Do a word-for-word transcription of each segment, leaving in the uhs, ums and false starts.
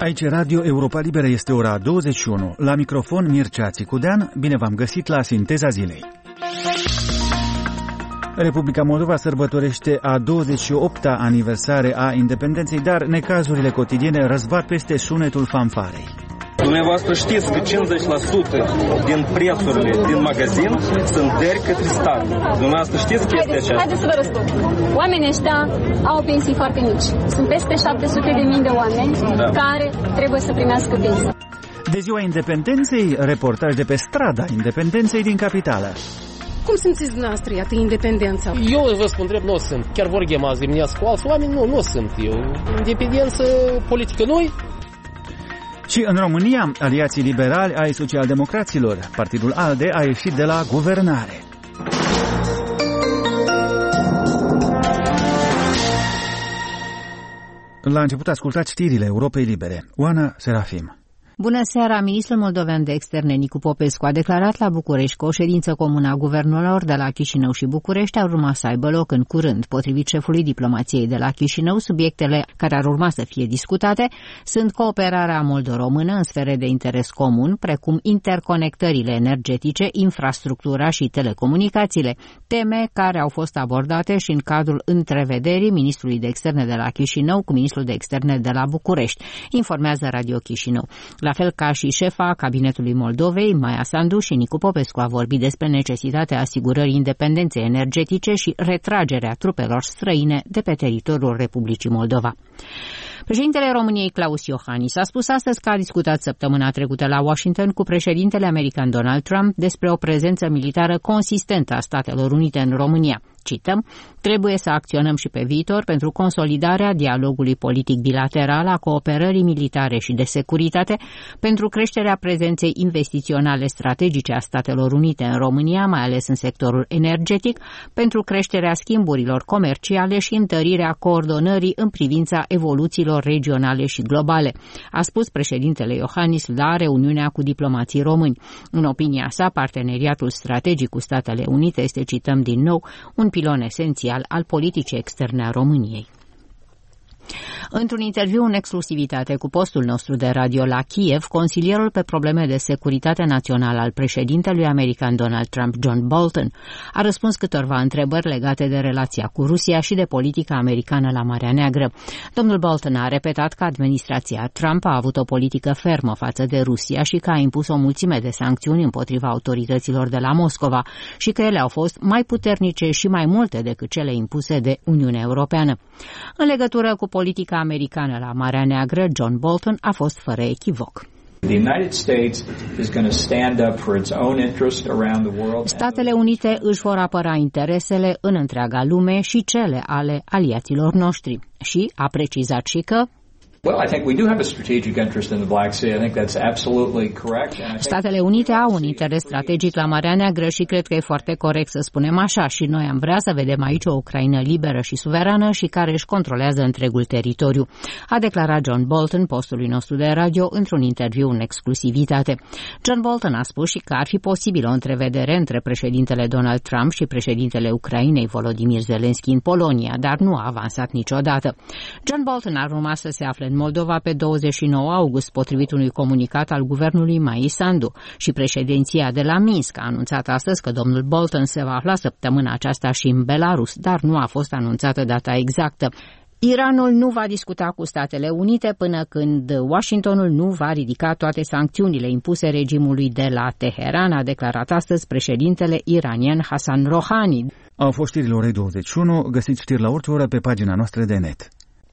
Aici Radio Europa Liberă, este ora douăzeci și unu. La microfon Mircea Țicudean, bine v-am găsit la Sinteza Zilei. Republica Moldova sărbătorește a douăzeci și opta aniversare a independenței, dar necazurile cotidiene răzbat peste sunetul fanfarei. Dumneavoastră știți că cincizeci la sută din prețurile din magazin sunt dări către stat. Dumneavoastră știți chestia aceasta? Haideți să vă răspund. Oamenii ăștia au pensii foarte mici. Sunt peste șapte sute de mii de oameni da. care trebuie să primească pensii. De ziua independenței, reportaj de pe strada independenței din capitală. Cum simțiți dumneavoastră, iată, independența? Eu vă spun drept, nu sunt. Chiar vor ghema azi dimineață cu alți oameni, nu, nu sunt eu. Independență politică noi. Și în România, aliații liberali ai socialdemocraților, partidul ALDE a ieșit de la guvernare. La început ascultați știrile Europei Libere. Oana Serafim. Bună seara! Ministrul moldovean de externe Nicu Popescu a declarat la București că o ședință comună a guvernelor de la Chișinău și București ar urma să aibă loc în curând. Potrivit șefului diplomației de la Chișinău, subiectele care ar urma să fie discutate sunt cooperarea moldo-română în sfere de interes comun, precum interconectările energetice, infrastructura și telecomunicațiile, teme care au fost abordate și în cadrul întrevederii ministrului de externe de la Chișinău cu ministrul de externe de la București, informează Radio Chișinău. La fel ca și șefa cabinetului Moldovei, Maia Sandu, și Nicu Popescu a vorbit despre necesitatea asigurării independenței energetice și retragerea trupelor străine de pe teritoriul Republicii Moldova. Președintele României, Klaus Iohannis, a spus astăzi că a discutat săptămâna trecută la Washington cu președintele american Donald Trump despre o prezență militară consistentă a Statelor Unite în România. Cităm, trebuie să acționăm și pe viitor pentru consolidarea dialogului politic bilateral, a cooperării militare și de securitate, pentru creșterea prezenței investiționale strategice a Statelor Unite în România, mai ales în sectorul energetic, pentru creșterea schimburilor comerciale și întărirea coordonării în privința evoluțiilor regionale și globale, a spus președintele Iohannis la reuniunea cu diplomații români. În opinia sa, parteneriatul strategic cu Statele Unite este, cităm din nou, un pilon esențial al politicii externe a României. Într-un interviu în exclusivitate cu postul nostru de radio la Kiev, consilierul pe probleme de securitate națională al președintelui american Donald Trump, John Bolton, a răspuns câtorva întrebări legate de relația cu Rusia și de politica americană la Marea Neagră. Domnul Bolton a repetat că administrația Trump a avut o politică fermă față de Rusia și că a impus o mulțime de sancțiuni împotriva autorităților de la Moscova și că ele au fost mai puternice și mai multe decât cele impuse de Uniunea Europeană. În legătură cu politica americană la Marea Neagră, John Bolton a fost fără echivoc. Statele Unite își vor apăra interesele în întreaga lume și cele ale aliaților noștri. Și a precizat și că Statele Unite au un interes strategic la Marea Neagră și cred că e foarte corect să spunem așa, și noi am vrea să vedem aici o Ucraina liberă și suverană și care își controlează întregul teritoriu, a declarat John Bolton postului nostru de radio într-un interviu în exclusivitate. John Bolton a spus și că ar fi posibil o întrevedere între președintele Donald Trump și președintele Ucrainei, Volodymyr Zelensky, în Polonia, dar nu a avansat niciodată. John Bolton ar urma să se afle în Moldova pe douăzeci și nouă august, potrivit unui comunicat al guvernului Maii Sandu, și președinția de la Minsk a anunțat astăzi că domnul Bolton se va afla săptămâna aceasta și în Belarus, dar nu a fost anunțată data exactă. Iranul nu va discuta cu Statele Unite până când Washingtonul nu va ridica toate sancțiunile impuse regimului de la Teheran, a declarat astăzi președintele iranian Hassan Rouhani. Au fost știrile orei douăzeci și unu, găsiți știri la orice oră pe pagina noastră de net.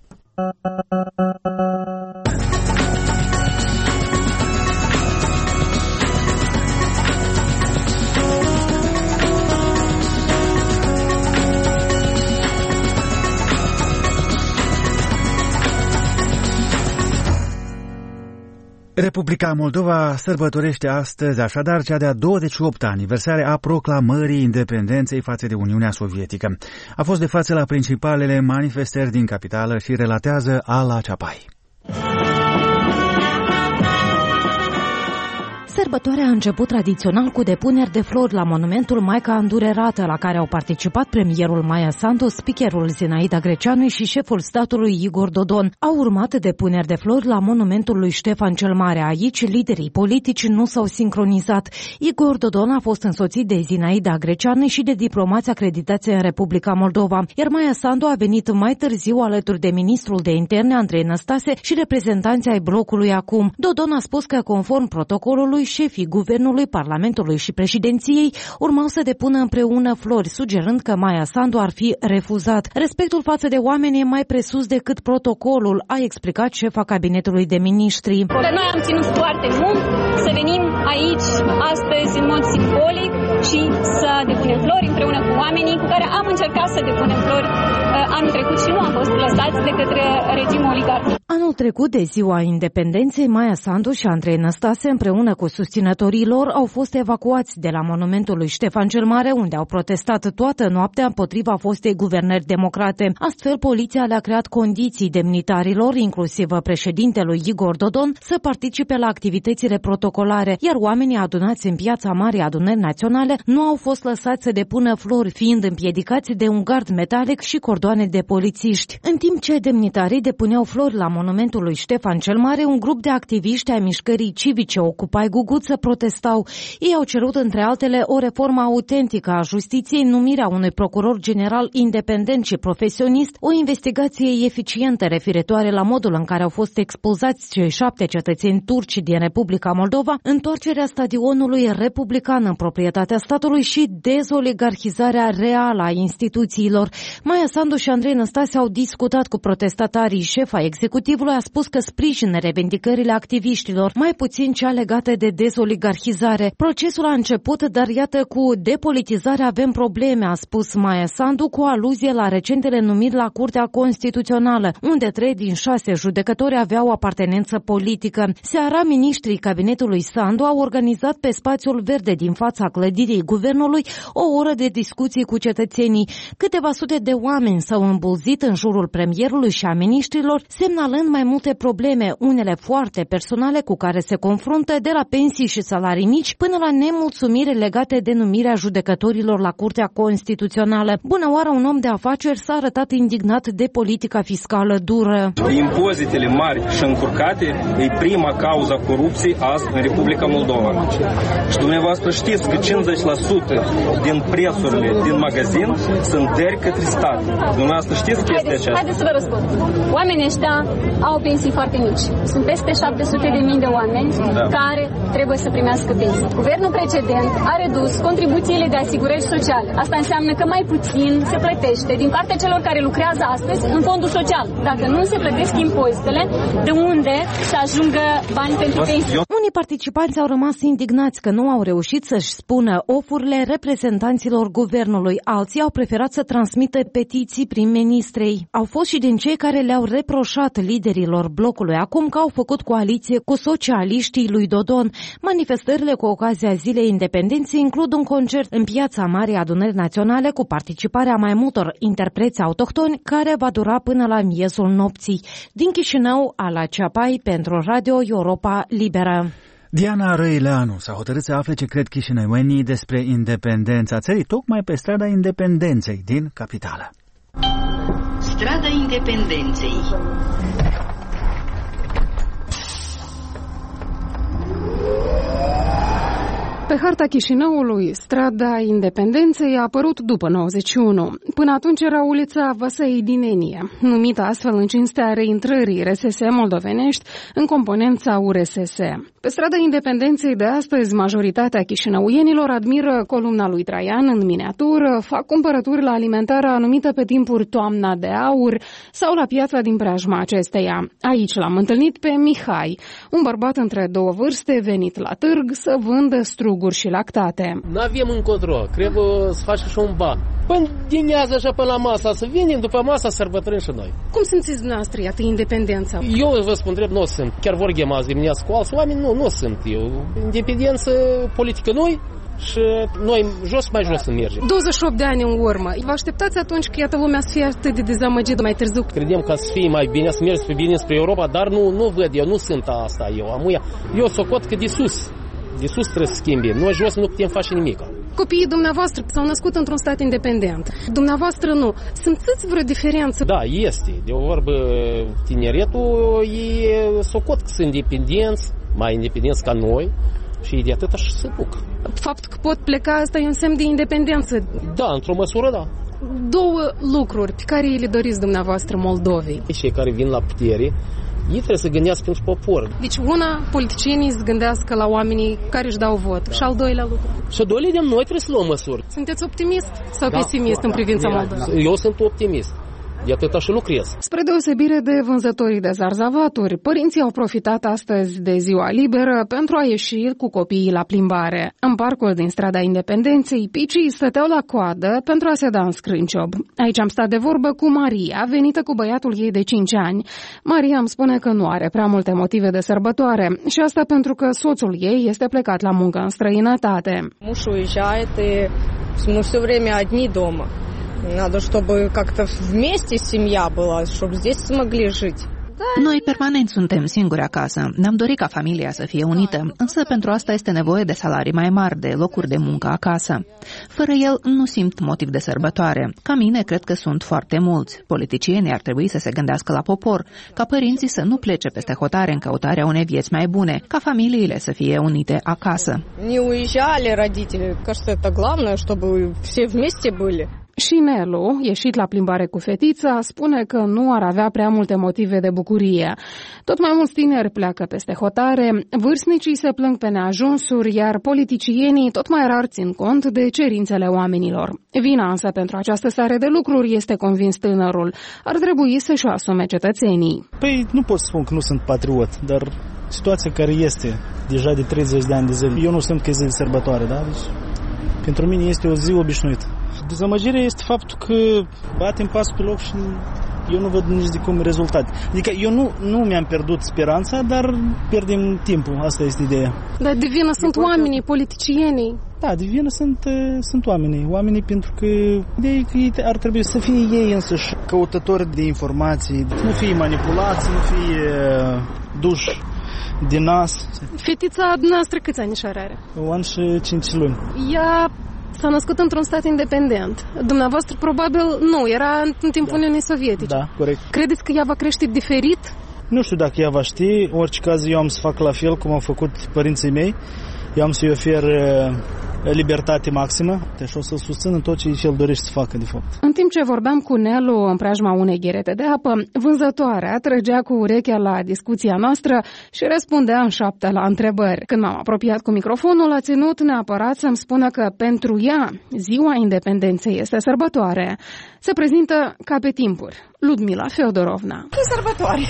Republica Moldova sărbătorește astăzi așadar cea de-a douăzeci și opta aniversare a proclamării independenței față de Uniunea Sovietică. A fost de față la principalele manifestări din capitală și relatează Ala Ceapai. Sărbătoarea a început tradițional cu depuneri de flori la monumentul Maica Îndurerată, la care au participat premierul Maia Sandu, speakerul Zinaida Greceanu și șeful statului Igor Dodon. Au urmat depuneri de flori la monumentul lui Ștefan cel Mare. Aici, liderii politici nu s-au sincronizat. Igor Dodon a fost însoțit de Zinaida Greceanu și de diplomați acreditați în Republica Moldova, iar Maia Sandu a venit mai târziu alături de ministrul de interne Andrei Năstase și reprezentanții ai blocului Acum. Dodon a spus că, conform protocolului, șefii guvernului, parlamentului și președinției urmau să depună împreună flori, sugerând că Maia Sandu ar fi refuzat. Respectul față de oameni e mai presus decât protocolul, a explicat șefa cabinetului de miniștri. Noi am ținut foarte mult să venim aici astăzi în mod simbolic și să depunem flori împreună cu oamenii cu care am încercat să depunem flori anul trecut și nu am fost lăsați de către regimul oligarhic. Anul trecut, de ziua independenței, Maia Sandu și Andrei Năstase, împreună cu susținătorii lor, au fost evacuați de la monumentul lui Ștefan cel Mare, unde au protestat toată noaptea împotriva fostei guvernări democrate. Astfel, poliția le-a creat condiții demnitarilor, inclusiv președintelui Igor Dodon, să participe la activitățile protocolare, iar oamenii adunați în Piața Marii Adunări Naționale nu au fost lăsați să depună flori, fiind împiedicați de un gard metalic și cordoane de polițiști. În timp ce demnitarii depuneau flori la monumentul lui Ștefan cel Mare, un grup de activiști ai mișcării civice Ocupai Guguță protestau. Ei au cerut, între altele, o reformă autentică a justiției, numirea unui procuror general independent și profesionist, o investigație eficientă referitoare la modul în care au fost expulzați cei șapte cetățeni turci din Republica Moldova, întoarcerea stadionului republican în proprietatea statului și dezoligarhizarea reală a instituțiilor. Maia Sandu și Andrei Năstase au discutat cu protestatarii. Șefa executivului a spus că sprijină revendicările activiștilor, mai puțin cea legată de dezoligarhizare. Procesul a început, dar iată, cu depolitizarea avem probleme, a spus Maia Sandu, cu aluzie la recentele numiri la Curtea Constituțională, unde trei din șase judecători aveau apartenență politică. Seara, miniștrii cabinetului Sandu au organizat pe spațiul verde din fața clădirii guvernului o oră de discuții cu cetățenii. Câteva sute de oameni s-au îmbulzit în jurul premierului și a miniștrilor, semnalând mai multe probleme, unele foarte personale cu care se confruntă, de la pensii și salarii mici până la nemulțumiri legate de numirea judecătorilor la Curtea Constituțională. Bună oară, un om de afaceri s-a arătat indignat de politica fiscală dură. Impozitele mari și încurcate e prima cauza corupției azi în Republica Moldova. Și dumneavoastră știți că cincizeci la sută din prețurile din magazin sunt dări către stat. Dumneavoastră știți chestia aceasta? Haideți să vă răspund. Oamenii ăștia au pensii foarte mici. Sunt peste șapte sute de mii de oameni da. care trebuie să primească pensii. Guvernul precedent a redus contribuțiile de asigurări sociale. Asta înseamnă că mai puțin se plătește din partea celor care lucrează astăzi în fondul social. Dacă nu se plătesc impozitele, de unde să ajungă bani pentru pensii? Unii participanți au rămas indignați că nu au reușit să-și spună ofurile reprezentanților guvernului. Alții au preferat să transmită petiții prim-ministrei. Au fost și din cei care le-au reproșat liderilor blocului Acum că au făcut coaliție cu socialiștii lui Dodon. Manifestările cu ocazia Zilei Independenței includ un concert în Piața Marii Adunări Naționale cu participarea mai multor interpreți autohtoni, care va dura până la miezul nopții. Din Chișinău, Ala Ceapai pentru Radio Europa Liberă. Diana Răileanu s-a hotărât să afle ce cred chișinăuenii despre independența țării, tocmai pe strada Independenței din capitală. Strada Independenței. Pe harta Chișinăului, strada Independenței a apărut după nouăzeci și unu. Până atunci era ulița Văsăi Dinenie, numită astfel în cinstea reintrării R S S moldovenești în componența U R S S. Pe strada Independenței de astăzi, majoritatea chișinăuienilor admiră columna lui Traian în miniatură, fac cumpărături la alimentarea anumită pe timpuri Toamna de Aur sau la piața din preajma acesteia. Aici l-am întâlnit pe Mihai, un bărbat între două vârste venit la târg să vândă struguri și lactate. N-avem încotro, trebuie să facem și un ban. Până dimineața așa până la masa, să venim după masa, sărbătorim și noi. Cum simțiți dumneavoastră, iată, independența? Eu vă spun drept, nu sunt. Chiar vor ghema azi dimineața cu alți oameni, nu, nu sunt eu. Independență politică noi și noi jos, mai jos să mergem. douăzeci și opt de ani în urmă. Vă așteptați atunci că iată lumea să fie atât de dezamăgită mai târziu? Credem că să fie mai bine, să mergi pe bine spre Europa, dar nu, nu văd eu, nu sunt asta eu. Amuia. Eu socot că de sus. de sus trebuie să schimbe. Noi jos nu putem face nimic. Copiii dumneavoastră s-au născut într-un stat independent. Dumneavoastră nu. Simțiți vreo diferență? Da, este. De o vorbă, tineretul e socot că sunt independenți, mai independenți ca noi și de atât și se duc. Faptul că pot pleca, asta e un semn de independență. Da, într-o măsură, da. Două lucruri pe care le doriți dumneavoastră Moldovei. Cei care vin la putere, ei trebuie să gândească pentru popor. Deci una, politicienii să gândească la oamenii care își dau vot. Da. Și al doilea lucru. Și al doilea de noi trebuie să luăm măsuri. Sunteți optimist sau da, pesimist da, în privința da, Moldovei? Eu sunt optimist. De atâta și lucrez. Spre deosebire de vânzătorii de zarzavaturi, părinții au profitat astăzi de ziua liberă pentru a ieși cu copiii la plimbare. În parcul din strada Independenței, picii stăteau la coadă pentru a se da în scrânciob. Aici am stat de vorbă cu Maria, venită cu băiatul ei de cinci ani. Maria îmi spune că nu are prea multe motive de sărbătoare și asta pentru că soțul ei este plecat la muncă în străinătate. Муж уезжает, и мы все время одни дома. Надо, чтобы как-то вместе семья была, чтобы здесь смогли жить. Noi permanent suntem singuri acasă. Ne-am dorit ca familia să fie unită, însă pentru asta este nevoie de salarii mai mari, de locuri de muncă acasă. Fără el nu simt motiv de sărbătoare. Ca mine, cred că sunt foarte mulți. Politicienii ar trebui să se gândească la popor, ca părinții să nu plece peste hotare în căutarea unei vieți mai bune, ca familiile să fie unite acasă. Не уезжали родители. Кажется, это главное, чтобы все вместе были. Și Nelu, ieșit la plimbare cu fetița, spune că nu ar avea prea multe motive de bucurie. Tot mai mulți tineri pleacă peste hotare, vârstnicii se plâng pe neajunsuri, iar politicienii tot mai rar țin cont de cerințele oamenilor. Vina însă pentru această stare de lucruri, este convins tânărul, ar trebui să-și o asume cetățenii. Păi nu pot spun că nu sunt patriot, dar situația care este deja de treizeci de ani de zile, eu nu simt că e zi de sărbătoare, da? Deci, pentru mine este o zi obișnuită. Dezamăgirea este faptul că batem pasul pe loc și eu nu văd nici de cum rezultate. Adică eu nu, nu mi-am pierdut speranța, dar pierdem timpul. Asta este ideea. Dar de vină sunt oamenii, politicienii. Da, de vină sunt, sunt oamenii. Oamenii pentru că ideea e că ei ar trebui să fie ei însăși căutători de informații, nu fie manipulați, nu fie duși din nas. Fetița noastră câți ani are? Un an și cinci luni. Ea s-a născut într-un stat independent. Dumneavoastră probabil nu, era în timpul da. Uniunii Sovietice. Da, corect. Credeți că ea va crește diferit? Nu știu dacă ea va ști. În orice caz eu am să fac la fel cum au făcut părinții mei. Eu am să-i ofer libertate maximă și o să susțin în tot ce el dorește să facă, de fapt. În timp ce vorbeam cu Nelu în preajma unei gherete de apă, vânzătoarea trăgea cu urechea la discuția noastră și răspundea în șoaptă la întrebări. Când m-am apropiat cu microfonul, a ținut neapărat să-mi spună că pentru ea ziua independenței este sărbătoare. Se prezintă ca pe timpuri. Ludmila Feodorovna. E sărbătoare.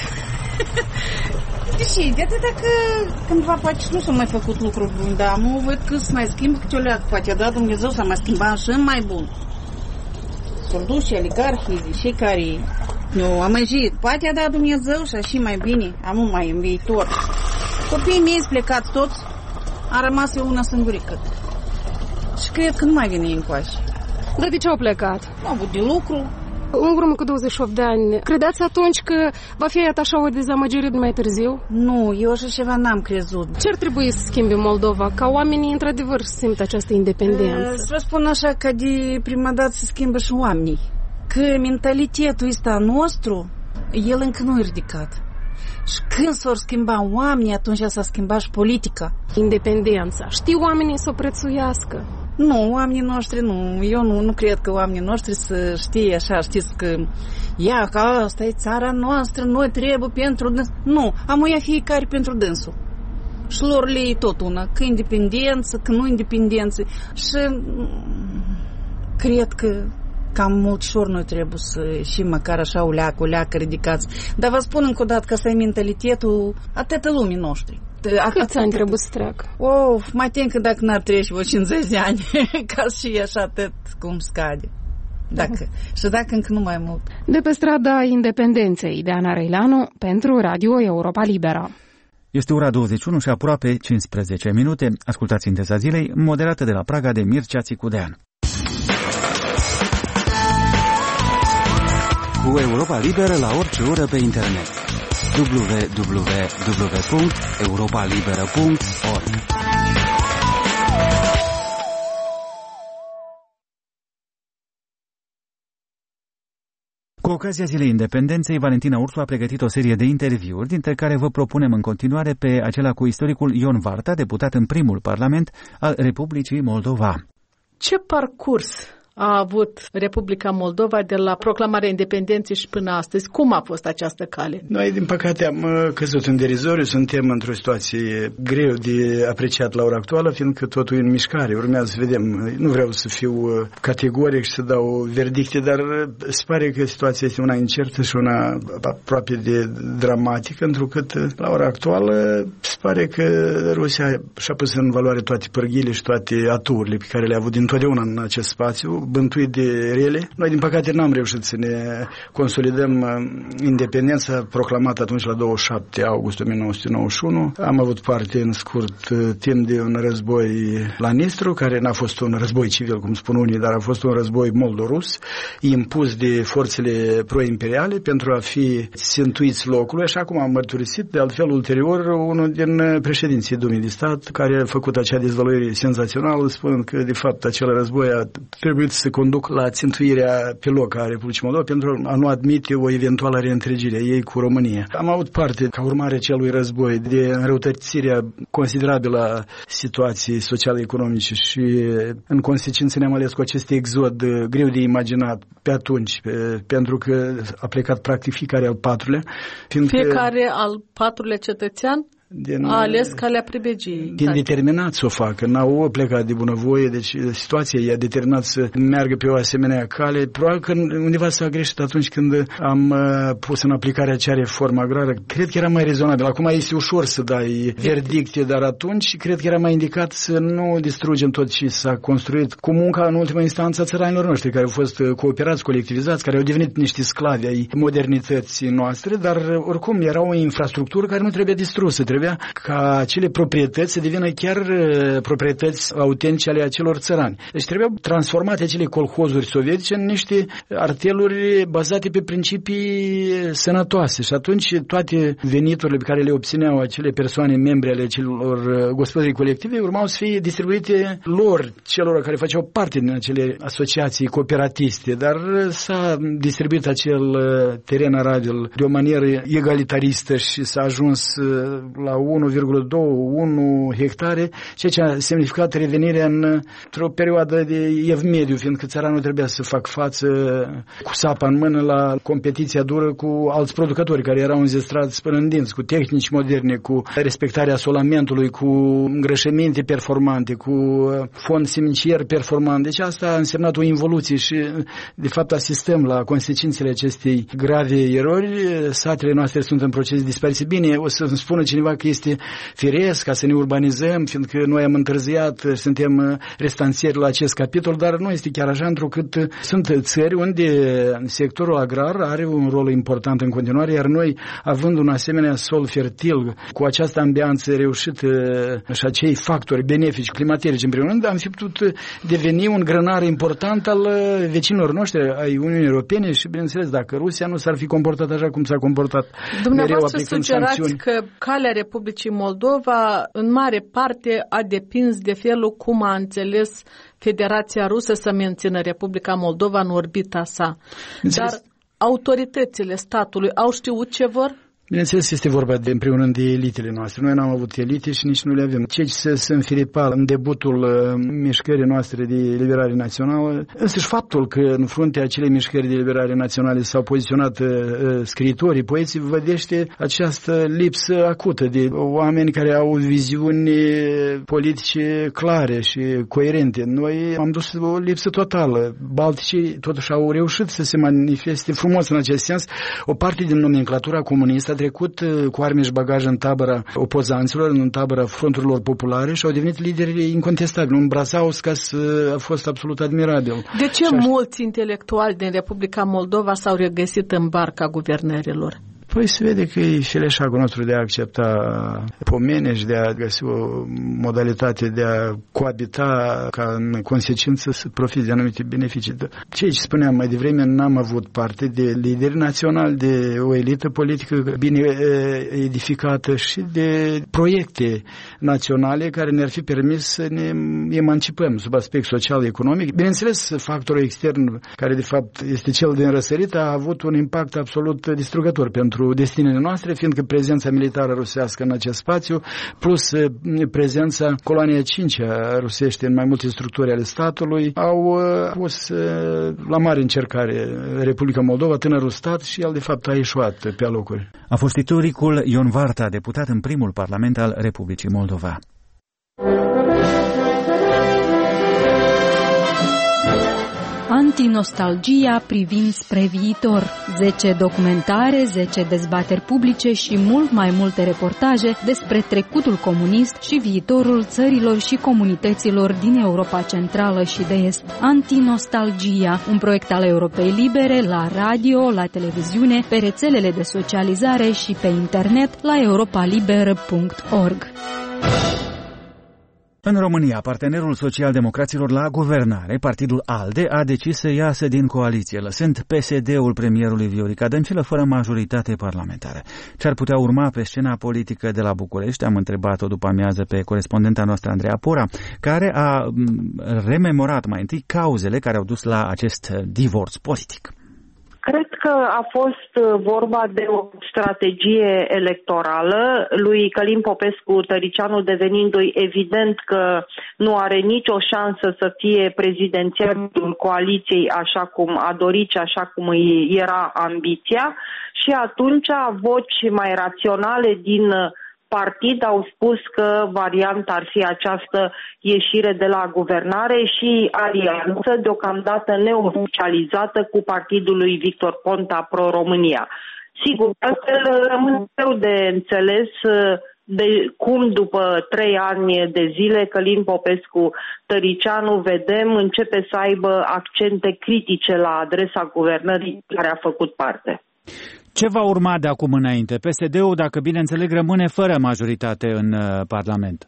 Deși, de atâta că cândva poate nu s-au mai făcut lucruri bune, dar mă văd că se mai schimbă câte o leacă. Poate a dat Dumnezeu să mai schimba și mai bun. S-au dus și oligarhii, și care nu am ieșit. Poate a dat Dumnezeu și așa mai bine, am mai în viitor. Copiii mei sunt plecați toți, a rămas eu una singurică. Și cred că nu mai vine încoace. Dar de ce au plecat? Au avut de lucru. În urmă cu douăzeci și opt de ani, credeți atunci că va fi așa o dezamăgire de mai târziu? Nu, eu așa ceva n-am crezut. Ce ar trebui să schimbe Moldova, ca oamenii într-adevăr să simtă această independență? Să vă spun așa că de prima dată se schimbă și oamenii. Că mentalitetul ăsta nostru, el încă nu e ridicat. Și când s-or schimba oamenii, atunci s-a schimbat și politica. Independența. Știu oamenii să o prețuiască. Nu, oamenii noștri nu. Eu nu, nu cred că oamenii noștri să știe așa, știți că ia, că asta e țara noastră, noi trebuie pentru dânsul. Nu, amuia fiecare pentru dânsul. Și lor le e tot una, că independență, că nu independență. Și cred că cam mulțișor noi trebuie să și măcar așa o leacă, o leacă ridicați. Dar vă spun încă o dată că ăsta e mentalitetul atâta lumii noștri. Câți ani trebuie să treacă? Of, mai tem că dacă n-ar trece vreo cincizeci de ani, ca și așa atât cum scade. Dacă, și dacă încă nu mai mult. De pe strada Independenței, de Ana Reileanu, pentru Radio Europa Liberă. Este ora douăzeci și unu și aproape cincisprezece minute. Ascultați Sinteza Zilei, moderată de la Praga de Mircea Țicudean. Cu Europa Liberă la orice oră pe internet. w w w punct europa liberă punct org Cu ocazia Zilei Independenței, Valentina Ursu a pregătit o serie de interviuri, dintre care vă propunem în continuare pe acela cu istoricul Ion Varta, deputat în primul parlament al Republicii Moldova. Ce parcurs a avut Republica Moldova de la proclamarea independenței și până astăzi? Cum a fost această cale? Noi, din păcate, am căzut în derizoriu, suntem într-o situație greu de apreciat la ora actuală, fiindcă totul e în mișcare. Urmează să vedem. Nu vreau să fiu categoric și să dau verdicte, dar se pare că situația este una incertă și una aproape de dramatică, întrucât la ora actuală se pare că Rusia și-a pus în valoare toate pârghile și toate aturile pe care le-a avut dintotdeauna în acest spațiu, bântuit de rele. Noi, din păcate, n-am reușit să ne consolidăm independența proclamată atunci la douăzeci și șapte august o mie nouă sute nouăzeci și unu. Am avut parte în scurt timp de un război la Nistru, care n-a fost un război civil, cum spun unii, dar a fost un război moldorus, impus de forțele pro-imperiale pentru a fi țintuiți locului, așa cum am mărturisit, de altfel, ulterior, unul din președinții Dumei de Stat, care a făcut acea dezvăluire senzațională, spunând că, de fapt, acel război a trebuit să conduc la țintuirea pe loc a Republicii Moldova pentru a nu admite o eventuală reîntregire a ei cu România. Am avut parte, ca urmare celui război, de înrăutățirea considerabilă a situației sociale-economice și, în consecință, ne-am ales cu acest exod greu de imaginat pe atunci, pe, pentru că a plecat practic fiecare al patrulea. Fiindcă fiecare al patrulea cetățean Din, a ales calea pribegiei. Din determinat să o facă, n-au plecat de bunăvoie, deci situația i-a determinat să meargă pe o asemenea cale. Probabil că undeva s-a greșit atunci când am uh, pus în aplicare acea reformă agrară. Cred că era mai rezonabil. Acum este ușor să dai verdicte, dar atunci cred că era mai indicat să nu distrugem tot ce s-a construit cu munca în ultima instanță a țăranilor noștri, care au fost cooperați, colectivizați, care au devenit niște sclavi ai modernității noastre, dar oricum era o infrastructură care nu trebuia distrusă, trebuia ca acele proprietăți să devină chiar proprietăți autentice ale acelor țărani. Deci trebuiau transformate acele colhozuri sovietice în niște arteluri bazate pe principii sănătoase și atunci toate veniturile pe care le obțineau acele persoane membre ale celor gospodării colective urmau să fie distribuite lor, celor care făceau parte din acele asociații cooperatiste, dar s-a distribuit acel teren arabil de o manieră egalitaristă și s-a ajuns la unu virgulă doi hectare, ceea ce a semnificat revenirea într-o perioadă de evmediu, fiindcă țăranul trebuia să facă față cu sapa în mână la competiția dură cu alți producători care erau înzestrați până în dinți, cu tehnici moderne, cu respectarea solamentului, cu îngrășăminte performante, cu fond semincier performant. Deci asta a însemnat o involuție și, de fapt, asistăm la consecințele acestei grave erori. Satele noastre sunt în proces de dispariție. Bine, o să-mi spună cineva că este firesc ca să ne urbanizăm, fiindcă noi am întârziat, suntem restanțieri la acest capitol, dar nu este chiar așa, întrucât sunt țări unde sectorul agrar are un rol important în continuare, iar noi, având un asemenea sol fertil, cu această ambianță reușită și acei factori benefici climaterici, în primul rând, am fi putut deveni un grănar important al vecinilor noștri, ai Uniunii Europene și, bineînțeles, dacă Rusia nu s-ar fi comportat așa cum s-a comportat mereu aplicând sancțiuni. Că calea Republicii Moldova în mare parte a depins de felul cum a înțeles Federația Rusă să mențină Republica Moldova în orbita sa. Dar autoritățile statului au știut ce vor? Bineînțeles, este vorba de, în primul rând, de elitele noastre. Noi n-am avut elite și nici nu le avem. Cei ce se înfiripa în debutul uh, mișcării noastre de eliberare națională, însăși faptul că în fruntea acelei mișcări de eliberare naționale s-au poziționat uh, scriitorii, poeții, vedește această lipsă acută de oameni care au viziuni politice clare și coerente. Noi am dus o lipsă totală. Balticii totuși au reușit să se manifeste frumos în acest sens. O parte din nomenclatura comunistă trecut cu arme și bagaj în tabăra opozanților, în tabăra fronturilor populare și au devenit lideri incontestabili. Un Brazauskas a fost absolut admirabil. De ce mulți intelectuali din Republica Moldova s-au regăsit în barca guvernărilor? Păi se vede că e fileșagul nostru de a accepta pomene și de a găsi o modalitate de a coabita ca în consecință să profite de anumite beneficii. Ce spuneam mai devreme, n-am avut parte de lideri naționali, de o elită politică bine edificată și de proiecte naționale care ne-ar fi permis să ne emancipăm sub aspect social-economic. Bineînțeles, factorul extern, care de fapt este cel din răsărit, a avut un impact absolut distrugător pentru destinele noastre, fiindcă prezența militară rusească în acest spațiu, plus prezența coloaniei a cincea rusește în mai multe structuri ale statului, au pus la mare încercare Republica Moldova, tânărul stat, și el de fapt a ieșuat pe alocuri. A fost istoricul Ion Varta, deputat în primul parlament al Republicii Moldova. Antinostalgia privind spre viitor. zece documentare, zece dezbateri publice și mult mai multe reportaje despre trecutul comunist și viitorul țărilor și comunităților din Europa Centrală și de Est. Antinostalgia, un proiect al Europei Libere, la radio, la televiziune, pe rețelele de socializare și pe internet la europaliberă punct org. În România, partenerul social-democraților la guvernare, partidul ALDE, a decis să iasă din coaliție, lăsând P S D-ul premierului Viorica Dăncilă fără majoritate parlamentară. Ce ar putea urma pe scena politică de la București? Am întrebat-o după amiază pe corespondenta noastră Andreea Pora, care a rememorat mai întâi cauzele care au dus la acest divorț politic. Cred că a fost vorba de o strategie electorală lui Călin Popescu Tăricianu, devenindu-i evident că nu are nicio șansă să fie prezidențialul coaliției așa cum a dorit și așa cum îi era ambiția, și atunci voci mai raționale din partid au spus că varianta ar fi această ieșire de la guvernare și alianță deocamdată neoficializată cu partidul lui Victor Ponta Pro-România. Sigur, astfel rămâne greu de înțeles de cum după trei ani de zile Călin Popescu Tăricianu, vedem, începe să aibă accente critice la adresa guvernării care a făcut parte. Ce va urma de acum înainte? P S D-ul, dacă bine înțeleg, rămâne fără majoritate în uh, Parlament.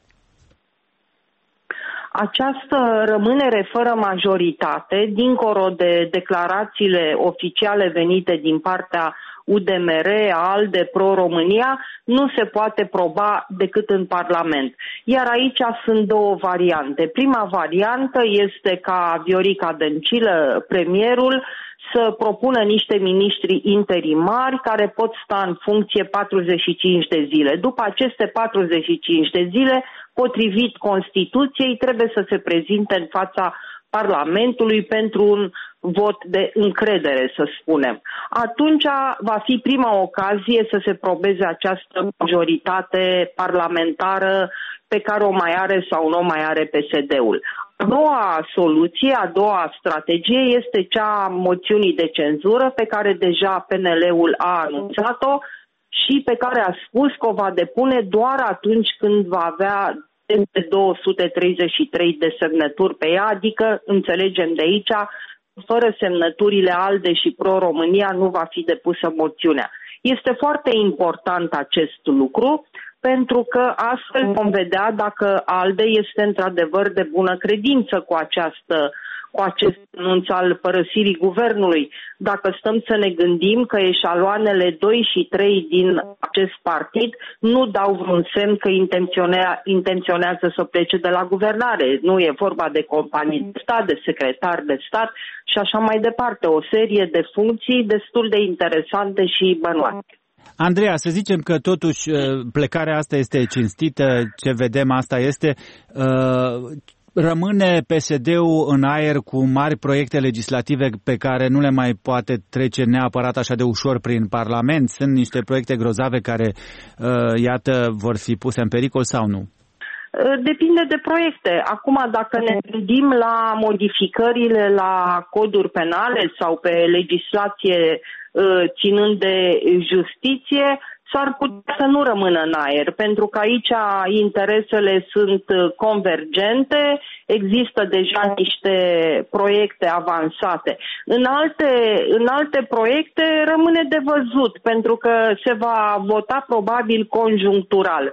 Această rămânere fără majoritate, dincolo de declarațiile oficiale venite din partea U D M R, ALDE, Pro-România, nu se poate proba decât în Parlament. Iar aici sunt două variante. Prima variantă este ca Viorica Dăncilă, premierul, să propună niște miniștri interimari care pot sta în funcție patruzeci și cinci de zile. După aceste patruzeci și cinci de zile, potrivit Constituției, trebuie să se prezinte în fața Parlamentului pentru un vot de încredere, să spunem. Atunci va fi prima ocazie să se probeze această majoritate parlamentară pe care o mai are sau nu o mai are P S D-ul. A doua soluție, a doua strategie este cea a moțiunii de cenzură pe care deja P N L-ul a anunțat-o și pe care a spus că o va depune doar atunci când va avea două sute treizeci și trei de semnături pe ea, adică, înțelegem de aici, fără semnăturile ALDE și Pro-România nu va fi depusă moțiunea. Este foarte important acest lucru, pentru că astfel vom vedea dacă ALDE este într-adevăr de bună credință cu această cu acest anunț al părăsirii guvernului. Dacă stăm să ne gândim că eșaloanele doi și trei din acest partid nu dau vreun semn că intenționea, intenționează să plece de la guvernare. Nu e vorba de companii de stat, de secretari de stat și așa mai departe. O serie de funcții destul de interesante și bănuate. Andreea, să zicem că totuși plecarea asta este cinstită, ce vedem asta este... Uh... Rămâne P S D-ul în aer cu mari proiecte legislative pe care nu le mai poate trece neapărat așa de ușor prin Parlament? Sunt niște proiecte grozave care, iată, vor fi puse în pericol sau nu? Depinde de proiecte. Acum, dacă ne gândim la modificările la coduri penale sau pe legislație ținând de justiție, s-ar putea să nu rămână în aer, pentru că aici interesele sunt convergente, există deja niște proiecte avansate. În alte, în alte proiecte rămâne de văzut, pentru că se va vota probabil conjunctural.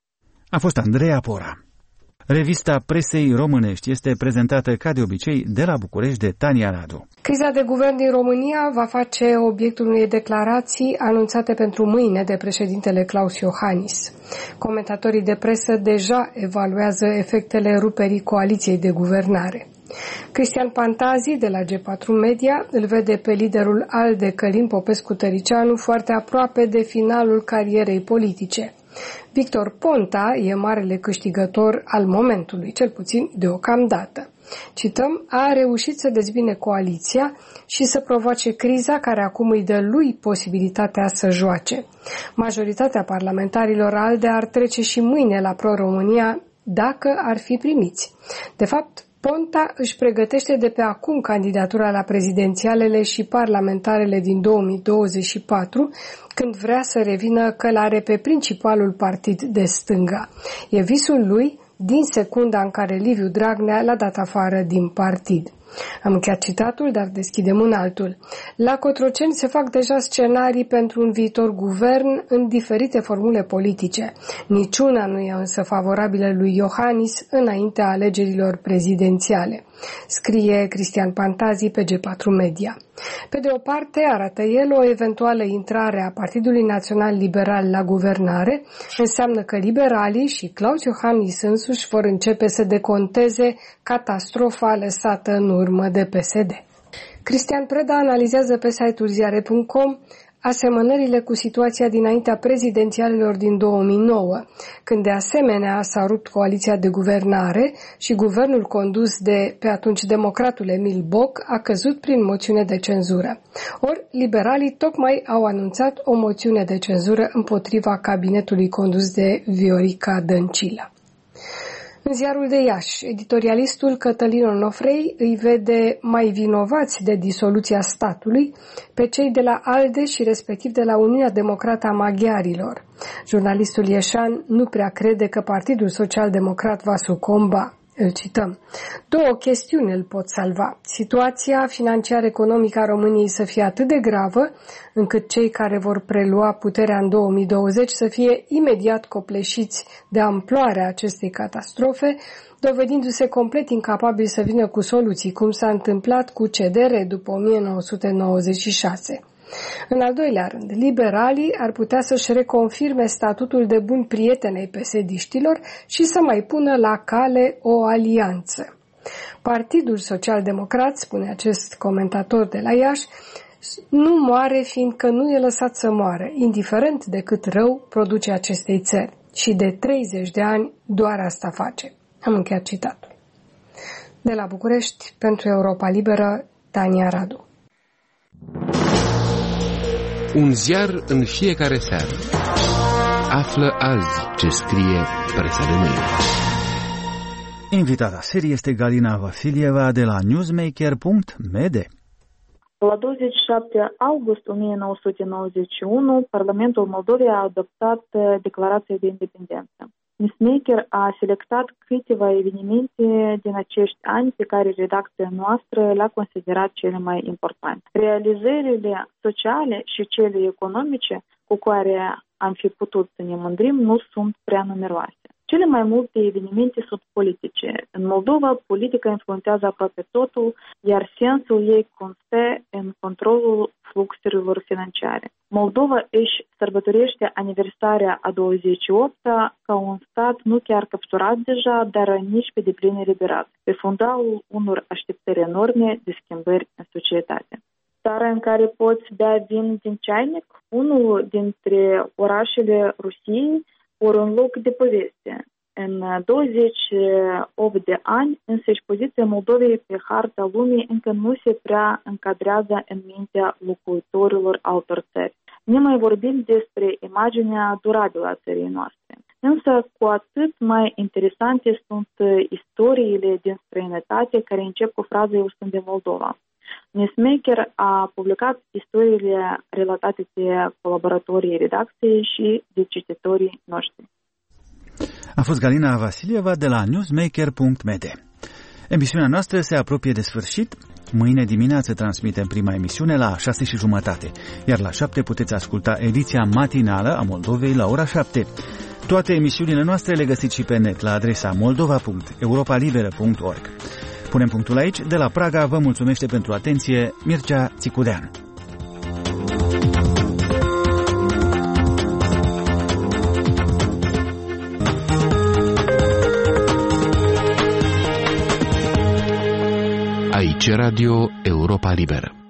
A fost Andreea Pora. Revista presei românești este prezentată ca de obicei de la București de Tania Radu. Criza de guvern din România va face obiectul unei declarații anunțate pentru mâine de președintele Klaus Iohannis. Comentatorii de presă deja evaluează efectele ruperii coaliției de guvernare. Cristian Pantazi de la G patru Media îl vede pe liderul ALDE Călin Popescu-Tăricianu foarte aproape de finalul carierei politice. Victor Ponta e marele câștigător al momentului, cel puțin deocamdată. Cităm, a reușit să dezbine coaliția și să provoace criza care acum îi dă lui posibilitatea să joace. Majoritatea parlamentarilor ALDE ar trece și mâine la Pro-România dacă ar fi primiți. De fapt, Ponta își pregătește de pe acum candidatura la prezidențialele și parlamentarele din două mii douăzeci și patru, când vrea să revină călare pe principalul partid de stânga. E visul lui din secunda în care Liviu Dragnea l-a dat afară din partid. Am încheiat citatul, dar deschidem un altul. La Cotroceni se fac deja scenarii pentru un viitor guvern în diferite formule politice. Niciuna nu e însă favorabilă lui Iohannis înaintea alegerilor prezidențiale, scrie Cristian Pantazi pe G patru Media. Pe de o parte, arată el, o eventuală intrare a Partidului Național Liberal la guvernare înseamnă că liberalii și Klaus Iohannis însuși vor începe să deconteze catastrofa lăsată în urmă de P S D. Cristian Preda analizează pe site-ul ziare punct com asemănările cu situația dinaintea prezidențialelor din două mii nouă, când de asemenea s-a rupt coaliția de guvernare și guvernul condus de pe atunci democratul Emil Boc a căzut prin moțiune de cenzură. Ori liberalii tocmai au anunțat o moțiune de cenzură împotriva cabinetului condus de Viorica Dăncilă. În ziarul de Iași, editorialistul Cătălin Onofrei îi vede mai vinovați de disoluția statului pe cei de la ALDE și respectiv de la Uniunea Democrată a Maghiarilor. Jurnalistul ieșan nu prea crede că Partidul Social-Democrat va sucomba. Îl cităm. Două chestiuni îl pot salva. Situația financiar-economică a României să fie atât de gravă, încât cei care vor prelua puterea în două mii douăzeci să fie imediat copleșiți de amploarea acestei catastrofe, dovedindu-se complet incapabili să vină cu soluții, cum s-a întâmplat cu C D R după o mie nouă sute nouăzeci și șase. În al doilea rând, liberalii ar putea să-și reconfirme statutul de bun prieten ai P S D-știlor și să mai pună la cale o alianță. Partidul Social-Democrat, spune acest comentator de la Iași, nu moare fiindcă nu e lăsat să moară, indiferent de cât rău produce acestei țări. Și de treizeci de ani doar asta face. Am încheiat citatul. De la București, pentru Europa Liberă, Tania Radu. Un ziar în fiecare seară. Află azi ce scrie presa de mâine. Invitata serie este Galina Vasilieva de la newsmaker punct m d. La douăzeci și șapte august o mie nouă sute nouăzeci și unu, Parlamentul Moldovei a adoptat Declarația de Independență. Newsmaker a selectat câteva evenimente din acești ani pe care redacția noastră le-a considerat cele mai importante. Realizările sociale și cele economice cu care am fi putut să ne mândrim nu sunt prea numeroase. Cele mai multe evenimente sunt politice. În Moldova, politica influențează aproape totul, iar sensul ei constă în controlul fluxurilor financiare. Moldova își sărbătorește aniversarea a douăzeci și opta ca un stat nu chiar capturat deja, dar nici pe deplin eliberat, pe fundalul unor așteptări enorme de schimbări în societate. Țara în care poți bea vin din ceainic, unul dintre orașele Rusiei, ori un loc de poveste. În douăzeci și opt de ani, însăși poziția Moldovei pe harta lumii încă nu se prea încadrează în mintea locuitorilor altor țări. Ne mai vorbim despre imaginea durabilă a țării noastre. Însă, cu atât mai interesante sunt istoriile din străinătate care încep cu fraza "Eu sunt de Moldova". Newsmaker a publicat istoriile relatate de colaboratorii redacției și de cititorii noștri. A fost Galina Vasilieva de la newsmaker punct m d. Emisiunea noastră se apropie de sfârșit. Mâine dimineață transmitem prima emisiune la șase și jumătate, iar la șapte puteți asculta ediția matinală a Moldovei la ora șapte. Toate emisiunile noastre le găsiți și pe net la adresa moldova punct europa liberă punct org. Punem punctul aici. De la Praga vă mulțumește pentru atenție Mircea Țicudean. Aici Radio Europa Liberă.